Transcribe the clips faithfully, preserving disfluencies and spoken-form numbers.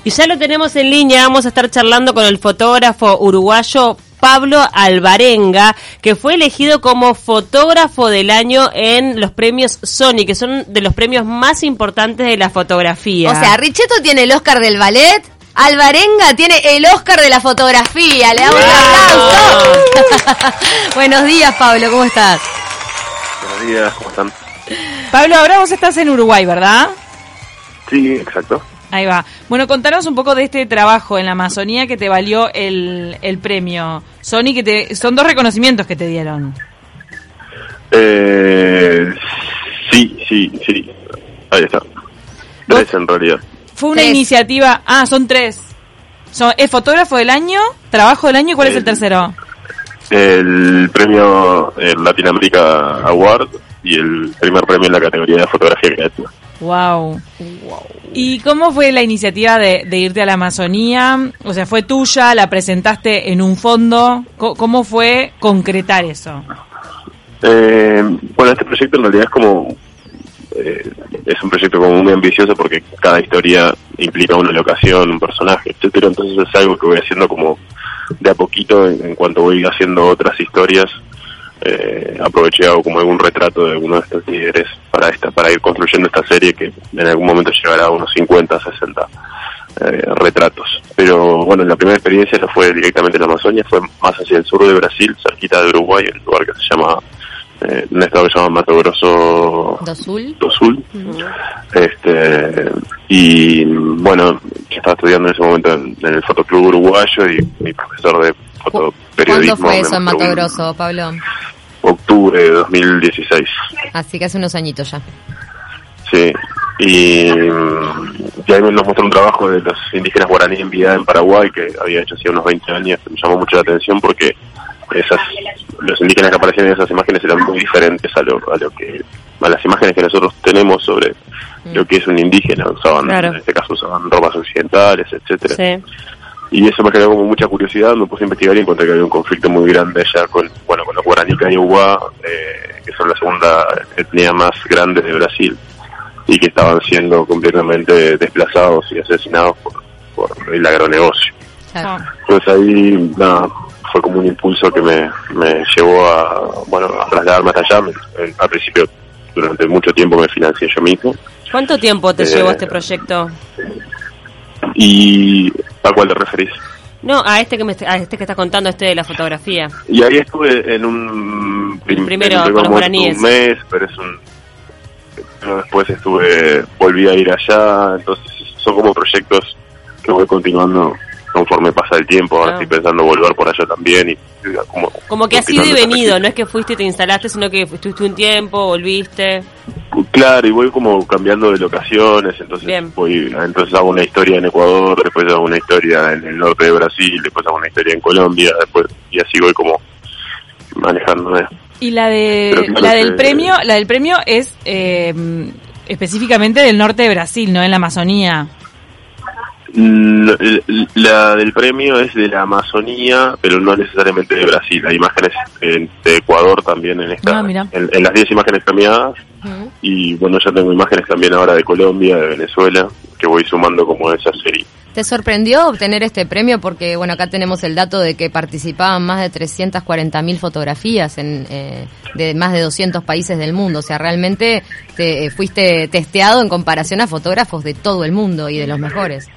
Y ya lo tenemos en línea, vamos a estar charlando con el fotógrafo uruguayo Pablo Alvarenga, que fue elegido como fotógrafo del año en los premios Sony, que son de los premios más importantes de la fotografía. O sea, Richetto tiene el Oscar del ballet, Alvarenga tiene el Oscar de la fotografía. Le damos un aplauso. Buenos días, Pablo, ¿cómo estás? Buenos días, ¿cómo están? Pablo, ahora vos estás en Uruguay, ¿verdad? Sí, exacto. Ahí va. Bueno, contanos un poco de este trabajo en la Amazonía que te valió el, el premio Sony, que te, son dos reconocimientos que te dieron. Eh, sí, sí, sí. Ahí está. Tres en realidad. Fue una Tres. iniciativa... Ah, son tres. Son, ¿es fotógrafo del año? ¿Trabajo del año? ¿Y cuál el, es el tercero? El premio el Latin America Award y el primer premio en la categoría de fotografía creativa. Wow. wow. ¿Y cómo fue la iniciativa de, de irte a la Amazonía? O sea, ¿fue tuya? ¿La presentaste en un fondo? ¿Cómo, cómo fue concretar eso? Eh, bueno, este proyecto en realidad es como... Eh, es un proyecto como muy ambicioso porque cada historia implica una locación, un personaje, etcétera. Entonces es algo que voy haciendo como de a poquito en, en cuanto voy haciendo otras historias. Eh, aproveché hago como algún retrato de alguno de estos líderes para esta para ir construyendo esta serie que en algún momento llegará a unos cincuenta, sesenta eh, retratos. Pero bueno, la primera experiencia no fue directamente en la Amazonia, fue más hacia el sur de Brasil, cerquita de Uruguay, en un lugar que se llama eh, un estado que se llama Mato Grosso do Sul. do Sul. Uh-huh. Este y bueno, yo estaba estudiando en ese momento en, en el Fotoclub Uruguayo y mi profesor de fotoperiodismo. ¿Cuándo fue eso en Mato Grosso, Pablo? Octubre de dos mil dieciséis. Así que hace unos añitos ya. Sí, y, y ahí nos mostró un trabajo de los indígenas guaraní en vida en Paraguay que había hecho hacía unos veinte años, que me llamó mucho la atención porque esas los indígenas que aparecían en esas imágenes eran muy diferentes a lo, a lo que a las imágenes que nosotros tenemos sobre mm. lo que es un indígena. Usaban, claro. En este caso usaban ropas occidentales, etcétera. Sí. Y eso me generó como mucha curiosidad, me puse a investigar y encontré que había un conflicto muy grande allá con, bueno, con los guaraní Kaiowá, eh, que son la segunda etnia más grande de Brasil, y que estaban siendo completamente desplazados y asesinados por, por el agronegocio. Claro. Entonces ahí, nada, fue como un impulso que me, me llevó a, bueno, a trasladarme hasta allá. Me, al principio, durante mucho tiempo me financié yo mismo. ¿Cuánto tiempo te eh, llevó este proyecto? ¿Y a cuál te referís? No, a este que me a este que estás contando, este de la fotografía. Y ahí estuve en un prim, primero en con los guaraníes. Un mes, pero es un pero después estuve volví a ir allá, entonces son como proyectos que voy continuando conforme pasa el tiempo. Ahora no. Estoy pensando volver por allá también y como como que has ido y venido, no es que fuiste y te instalaste, sino que estuviste un tiempo, volviste. Claro, y voy como cambiando de locaciones, entonces Bien. voy, entonces hago una historia en Ecuador, después hago una historia en el norte de Brasil, después hago una historia en Colombia, después y así voy como manejándome. Y la de claro la del que, premio, la del premio es eh, específicamente del norte de Brasil, no en la Amazonía. La, la del premio es de la Amazonía, pero no necesariamente de Brasil. Hay imágenes en, de Ecuador también en esta, ah, en, en las diez imágenes premiadas. Uh-huh. Y bueno, ya tengo imágenes también ahora de Colombia, de Venezuela, que voy sumando como esa serie. ¿Te sorprendió obtener este premio? Porque bueno, acá tenemos el dato de que participaban más de trescientas cuarenta mil fotografías en eh, de más de doscientos países del mundo. O sea, realmente te fuiste testeado en comparación a fotógrafos de todo el mundo y de los mejores.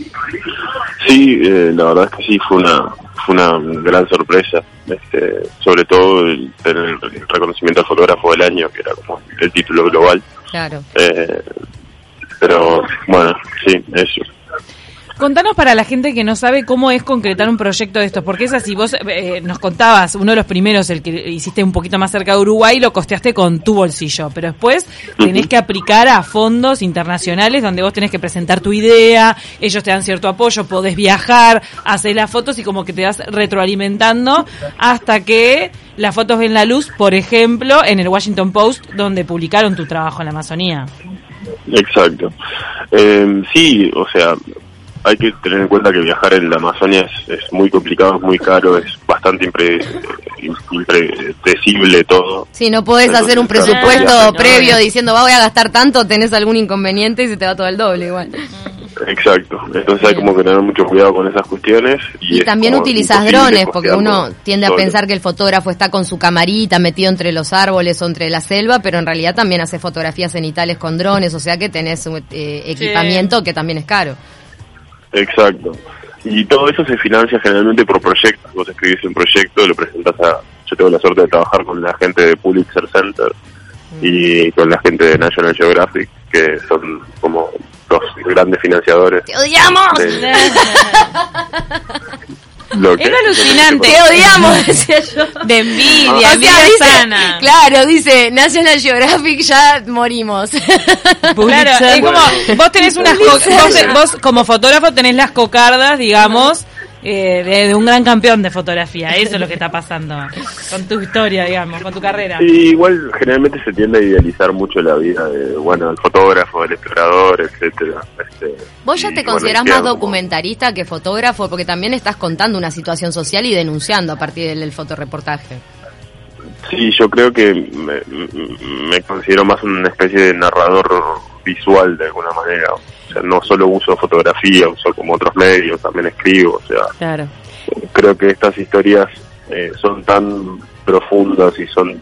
Sí, eh, la verdad es que sí, fue una fue una gran sorpresa, este, sobre todo el tener el reconocimiento al fotógrafo del año, que era como el título global. Claro. Eh, pero bueno, sí, eso. Contanos para la gente que no sabe cómo es concretar un proyecto de estos, porque es así, vos eh, nos contabas, uno de los primeros, el que hiciste un poquito más cerca de Uruguay, lo costeaste con tu bolsillo, pero después tenés que aplicar a fondos internacionales donde vos tenés que presentar tu idea, ellos te dan cierto apoyo, podés viajar, hacer las fotos y como que te vas retroalimentando hasta que las fotos ven la luz, por ejemplo, en el Washington Post, donde publicaron tu trabajo en la Amazonía. Exacto. Eh, sí, o sea... Hay que tener en cuenta que viajar en la Amazonia es, es muy complicado, es muy caro, es bastante impre, impredecible todo. Sí, no podés Entonces, hacer un presupuesto claro, previo no, diciendo, va, voy a gastar tanto, tenés algún inconveniente y se te va todo el doble igual. Exacto, entonces hay como que tener mucho cuidado con esas cuestiones. Y, y también utilizas drones, porque uno tiende a solo. pensar que el fotógrafo está con su camarita metido entre los árboles o entre la selva, pero en realidad también hace fotografías cenitales con drones, o sea que tenés eh, equipamiento sí. que también es caro. Exacto, y todo eso se financia generalmente por proyectos. Vos escribís un proyecto, lo presentás a... Yo tengo la suerte de trabajar con la gente de Pulitzer Center mm. y con la gente de National Geographic, que son como dos grandes financiadores. ¡Te odiamos! De... Lo que, es alucinante. ¡Te odiamos! Decía yo. De envidia, o sea, dice, sana. Claro, dice National Geographic, ya morimos. Claro, es como, vos tenés unas co- vos, vos como fotógrafo tenés las cocardas, digamos, eh, de, de un gran campeón de fotografía. Eso es lo que está pasando con tu historia, digamos, con tu carrera. Sí, igual generalmente se tiende a idealizar mucho la vida de, bueno, el fotógrafo, el explorador, etcétera. Este, ¿Vos ya te y, considerás bueno, más documentarista que fotógrafo? Porque también estás contando una situación social y denunciando a partir del, del fotoreportaje. Sí, yo creo que me, me considero más una especie de narrador visual de alguna manera. O sea, no solo uso fotografía, uso como otros medios, también escribo. O sea, claro. Creo que estas historias eh, son tan profundas y son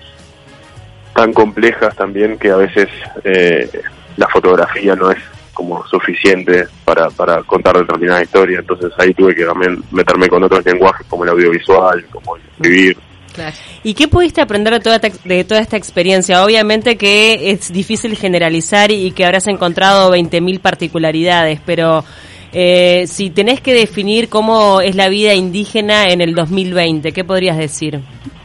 tan complejas también que a veces eh, la fotografía no es como suficiente para, para contar determinada historia. Entonces ahí tuve que también meterme con otros lenguajes como el audiovisual, como el escribir. Claro. ¿Y qué pudiste aprender de toda, esta, de toda esta experiencia? Obviamente que es difícil generalizar y que habrás encontrado veinte mil particularidades, pero eh, si tenés que definir cómo es la vida indígena en el dos mil veinte, ¿qué podrías decir?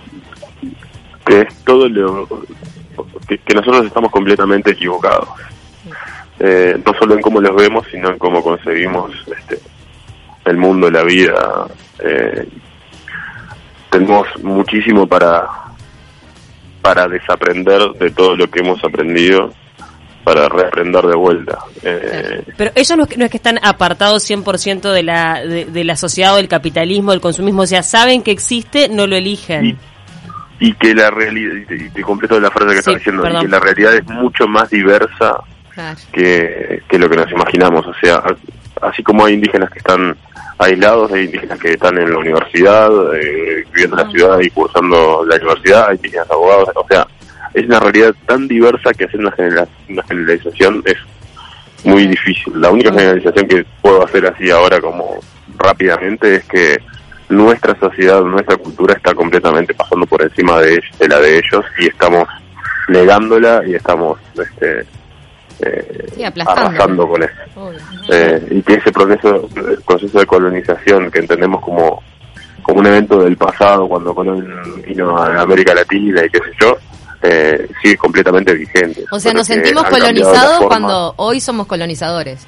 Que es todo lo... que, que nosotros estamos completamente equivocados. Eh, no solo en cómo los vemos, sino en cómo concebimos este, el mundo, la vida. Eh, tenemos muchísimo para para desaprender de todo lo que hemos aprendido, para reaprender de vuelta. Eh, Pero ellos no es, que, no es que están apartados cien por ciento de la, de, de la sociedad o del capitalismo, del consumismo, o sea, saben que existe, no lo eligen. Y, y que la realidad, y te, y te completo la frase que sí, estaba diciendo, perdón. y que la realidad es mucho más diversa Claro. que, que lo que nos imaginamos. O sea, así como hay indígenas que están aislados, hay indígenas que están en la universidad, eh, viviendo en la ciudad y cursando la universidad, hay indígenas abogados, o sea, es una realidad tan diversa que hacer una, genera- una generalización es muy difícil. La única generalización que puedo hacer así ahora como rápidamente es que nuestra sociedad, nuestra cultura está completamente pasando por encima de, de la de ellos y estamos negándola y estamos este Eh, sí, aplastando. arrasando con eso. Eh, y que ese proceso, el proceso de colonización que entendemos como, como un evento del pasado, cuando Colón vino a América Latina y qué sé yo, eh, sigue completamente vigente. O sea, Pero nos que sentimos han cambiado la colonizados forma. cuando hoy somos colonizadores.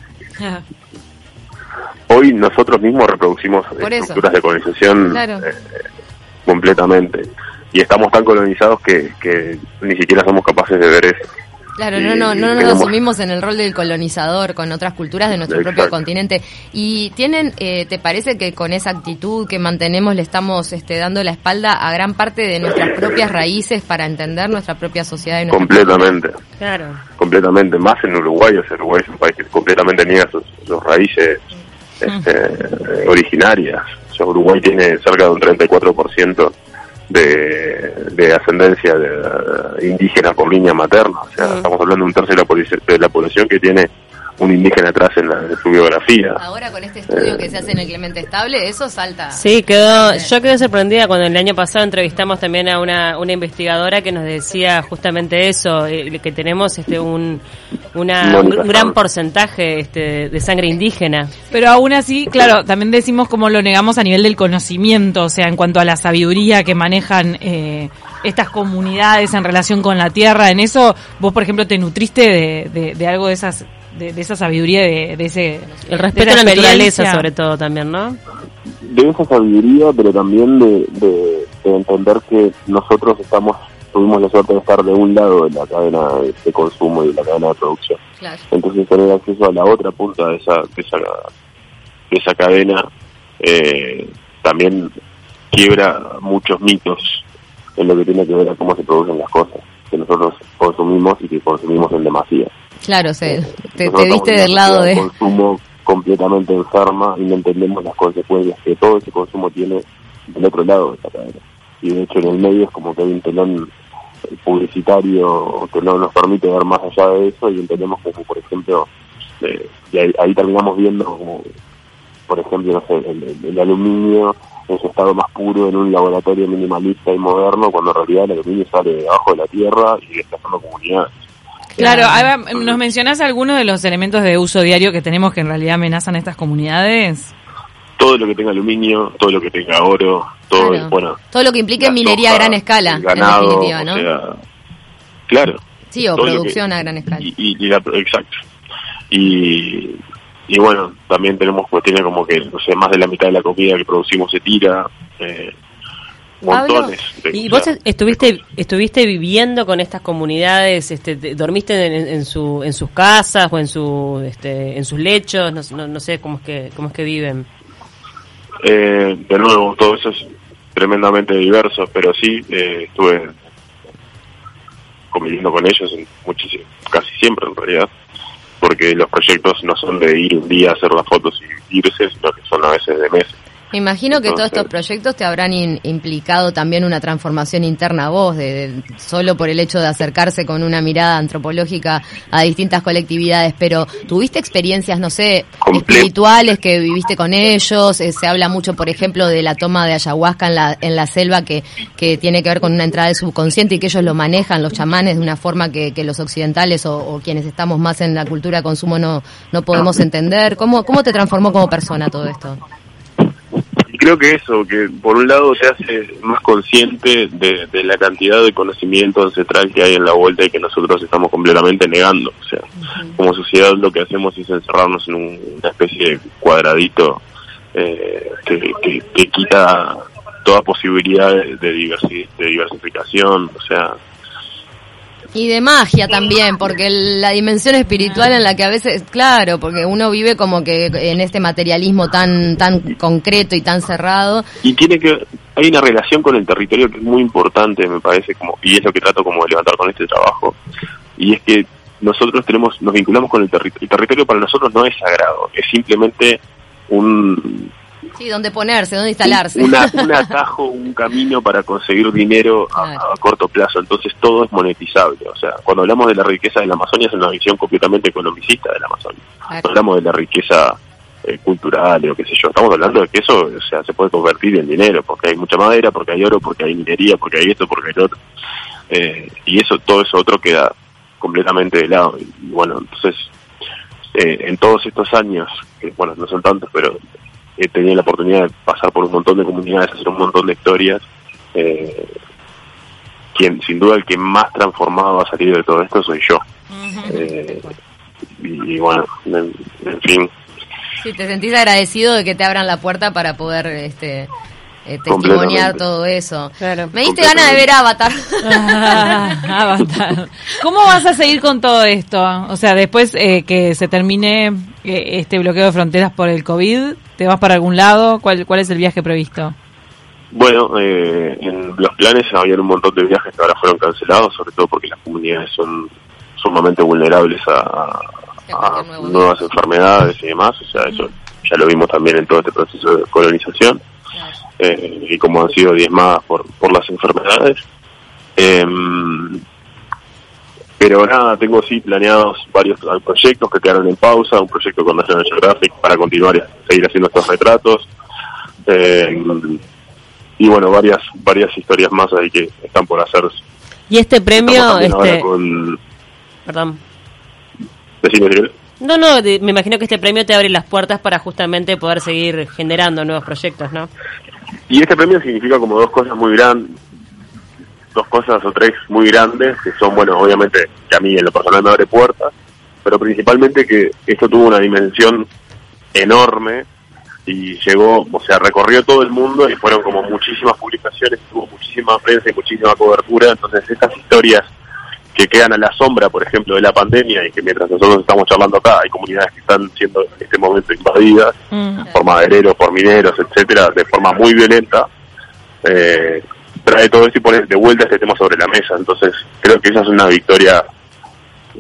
Hoy nosotros mismos reproducimos Por eso. estructuras de colonización Claro. eh, completamente. Y estamos tan colonizados que, que ni siquiera somos capaces de ver eso. Claro, Y no, no, no nos tenemos- asumimos en el rol del colonizador con otras culturas de nuestro Exacto. propio continente. Y tienen, eh, ¿te parece que con esa actitud que mantenemos le estamos este, dando la espalda a gran parte de nuestras propias raíces para entender nuestra propia sociedad y nuestra Completamente. Claro. completamente, más en Uruguay. O sea, Uruguay es un país que completamente niega sus, sus raíces este, originarias. O sea, Uruguay tiene cerca de un treinta y cuatro por ciento de, de ascendencia de, indígena por línea materna. O sea, Mm. estamos hablando de un tercio de la, polici- de la población que tiene un indígena atrás en, la, en su biografía. Ahora con este estudio que se hace en el Clemente Estable, eso salta. Sí, quedó, yo quedé sorprendida cuando el año pasado entrevistamos también a una, una investigadora que nos decía justamente eso, eh, que tenemos este un una, un, Mónica un gran Sanz. porcentaje este, de sangre indígena. Pero aún así, claro, también decimos cómo lo negamos a nivel del conocimiento, o sea, en cuanto a la sabiduría que manejan eh, estas comunidades en relación con la tierra. En eso, vos, por ejemplo, te nutriste de, de, de algo de esas de, de esa sabiduría, de, de ese... El respeto a la naturaleza sobre todo también, ¿no? De esa sabiduría, pero también de, de, de entender que nosotros estamos tuvimos la suerte de estar de un lado de la cadena de consumo y de la cadena de producción. Claro. Entonces tener acceso a la otra punta de esa de esa, de esa cadena eh, también quiebra muchos mitos en lo que tiene que ver a cómo se producen las cosas que nosotros consumimos y que consumimos en demasía. Claro, se, te, Nosotros te viste estamos del lado de... consumo completamente enferma y no entendemos las consecuencias que todo ese consumo tiene del otro lado de esta cadena. Y de hecho en el medio es como que hay un telón publicitario que no nos permite ver más allá de eso, y entendemos como, por ejemplo, eh, y ahí, ahí terminamos viendo como, por ejemplo, no sé, el, el, el aluminio en su estado más puro en un laboratorio minimalista y moderno, cuando en realidad el aluminio sale debajo de la tierra y desplazando comunidades. Claro, ahora nos mencionás algunos de los elementos de uso diario que tenemos que en realidad amenazan a estas comunidades. Todo lo que tenga aluminio, todo lo que tenga oro, todo, Claro. bueno, todo lo que implique la minería soja, a gran escala, el ganado, en definitiva, ¿no? O sea, claro. Sí, o todo lo producción que- a gran escala. Y, y- y la- exacto. Y, y bueno, también tenemos cuestiones como que, no sé, más de la mitad de la comida que producimos se tira, eh, montones. de ¿Y vos cosas. estuviste estuviste viviendo con estas comunidades? Este, te- ¿Dormiste en, en su en sus casas o en su este, en sus lechos? No, no, no sé cómo es que cómo es que viven. Eh, de nuevo, todo eso es tremendamente diverso, pero sí, eh, estuve conviviendo con ellos en muchísimo, casi siempre en realidad, porque los proyectos no son de ir un día a hacer las fotos y irse, sino que son a veces de meses. Me imagino que todos Entonces- estos proyectos te habrán in- implicado también una transformación interna a vos, de, de- solo por el hecho de acercarse con una mirada antropológica a distintas colectividades, pero ¿tuviste experiencias, no sé, Comple- espirituales que viviste con ellos? Eh, se habla mucho, por ejemplo, de la toma de ayahuasca en la, en la selva que, que tiene que ver con una entrada del subconsciente y que ellos lo manejan, los chamanes, de una forma que, que los occidentales o, o quienes estamos más en la cultura de consumo no, no podemos entender. ¿Cómo, ¿Cómo te transformó como persona todo esto? Y creo que eso, que por un lado te hace más consciente de, de la cantidad de conocimiento ancestral que hay en la vuelta y que nosotros estamos completamente negando. O sea, como sociedad lo que hacemos es encerrarnos en un- una especie de cuadradito eh, que, que, que quita toda posibilidad de, de, diversi- de diversificación. O sea, Y de magia también, porque el- la dimensión espiritual en la que a veces, claro, porque uno vive como que en este materialismo tan tan concreto y tan cerrado. y tiene que hay una relación con el territorio que es muy importante, me parece, como y es lo que trato como de levantar con este trabajo, y es que nosotros tenemos nos vinculamos con el territorio. El territorio para nosotros no es sagrado, es simplemente un Sí, dónde ponerse, dónde instalarse. una, un atajo, un camino para conseguir dinero a, Claro. a corto plazo. Entonces todo es monetizable. O sea, cuando hablamos de la riqueza de la Amazonia es una visión completamente economicista de la Amazonia. Claro. No hablamos de la riqueza eh, cultural o qué sé yo. Estamos hablando de que eso, o sea, se puede convertir en dinero, porque hay mucha madera, porque hay oro, porque hay minería, porque hay esto, porque hay lo otro. Eh, y eso, todo eso otro queda completamente de lado. Y bueno, entonces, eh, en todos estos años, que bueno, no son tantos, pero he tenido la oportunidad de pasar por un montón de comunidades, hacer un montón de historias. Eh, quien, sin duda, el que más transformado va a salir de todo esto soy yo. Eh, y, y bueno, en, en fin, Sí, te sentís agradecido de que te abran la puerta para poder este eh, testimoniar Completamente. todo eso. Claro. Me diste ganas de ver Avatar. Ah, Avatar. ¿Cómo vas a seguir con todo esto? O sea, después eh, que se termine eh, este bloqueo de fronteras por el COVID, ¿te vas para algún lado? ¿Cuál, cuál es el viaje previsto? bueno, eh, en los planes había un montón de viajes que ahora fueron cancelados, sobre todo porque las comunidades son sumamente vulnerables a, a nuevo nuevas enfermedades y demás. O sea, eso ya lo vimos también en todo este proceso de colonización. Eh, y como han sido diezmadas por, por las enfermedades. Eh, pero nada, tengo sí planeados varios proyectos que quedaron en pausa, un proyecto con National Geographic para continuar y seguir haciendo estos retratos. Eh, y bueno, varias varias historias más ahí que están por hacerse. Y este premio, Estamos también ahora este, con... perdón. Decime, Miguel. No, no, de- me imagino que este premio te abre las puertas para justamente poder seguir generando nuevos proyectos, ¿no? Y este premio significa como dos cosas muy grandes, dos cosas o tres muy grandes, que son, bueno, obviamente que a mí en lo personal me abre puertas, pero principalmente que esto tuvo una dimensión enorme y llegó, o sea, recorrió todo el mundo y fueron como muchísimas publicaciones, tuvo muchísima prensa y muchísima cobertura. Entonces estas historias que quedan a la sombra, por ejemplo, de la pandemia, y que mientras nosotros estamos charlando acá, hay comunidades que están siendo en este momento invadidas Mm. por madereros, por mineros, etcétera, de forma muy violenta, eh, trae todo esto y pone de vuelta este tema sobre la mesa. Entonces creo que esa es una victoria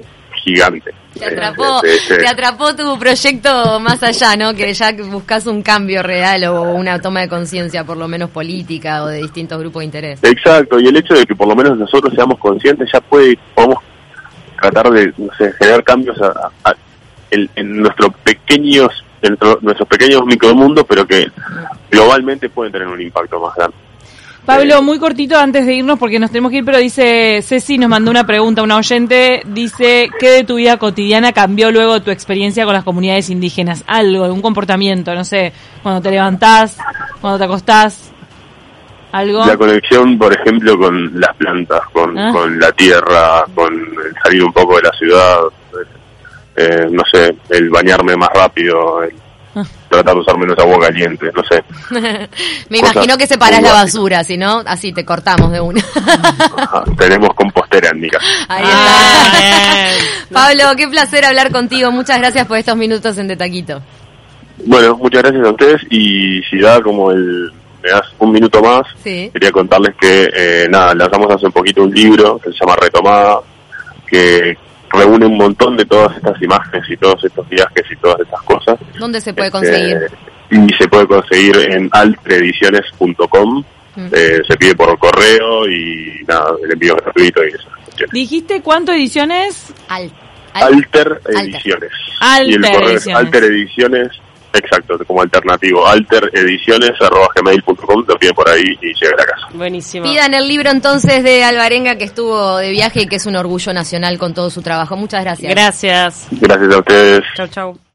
gigante. Te atrapó, Eh, ese- te atrapó tu proyecto más allá, ¿no? Que ya buscas un cambio real o una toma de conciencia, por lo menos política o de distintos grupos de interés. Exacto, y el hecho de que por lo menos nosotros seamos conscientes ya puede, podemos tratar de, no sé, generar cambios a, a- a- en, en nuestros pequeños, en nuestro- nuestros pequeños micromundos, pero que globalmente pueden tener un impacto más grande. Pablo, muy cortito antes de irnos porque nos tenemos que ir, pero dice, Ceci nos mandó una pregunta, una oyente, dice, ¿qué de tu vida cotidiana cambió luego de tu experiencia con las comunidades indígenas? Algo, algún comportamiento, no sé, cuando te levantás, cuando te acostás, algo. La conexión, por ejemplo, con las plantas, con, Ah. con la tierra, con el salir un poco de la ciudad, eh, no sé, el bañarme más rápido, el Ah. tratar de usar menos agua caliente, no sé. Me Cosas imagino que separás muy la básicas. basura, si no, así te cortamos de una. Ajá, tenemos compostera en mi casa. Ahí Ah, está. bien. Pablo, qué placer hablar contigo. Muchas gracias por estos minutos en De Taquito. Bueno, muchas gracias a ustedes y si da como el me das un minuto más, Sí. quería contarles que eh, nada, lanzamos hace un poquito un libro que se llama Retomada, que reúne un montón de todas estas imágenes y todos estos viajes y todas estas cosas. ¿Dónde se puede Este, conseguir? y se puede conseguir en alterediciones punto com, Mm. eh, se pide por correo y nada, el envío es gratuito y esas cuestiones. ¿Dijiste cuánto ediciones? Al, al- Alter Ediciones. Alter y el correo Ediciones. es Alter Ediciones, exacto, como alternativo, alterediciones arroba gmail punto com, lo piden por ahí y llega a la casa. Buenísimo. Pidan el libro entonces de Alvarenga, que estuvo de viaje y que es un orgullo nacional con todo su trabajo. Muchas gracias. Gracias. Gracias a ustedes. Chau, chau.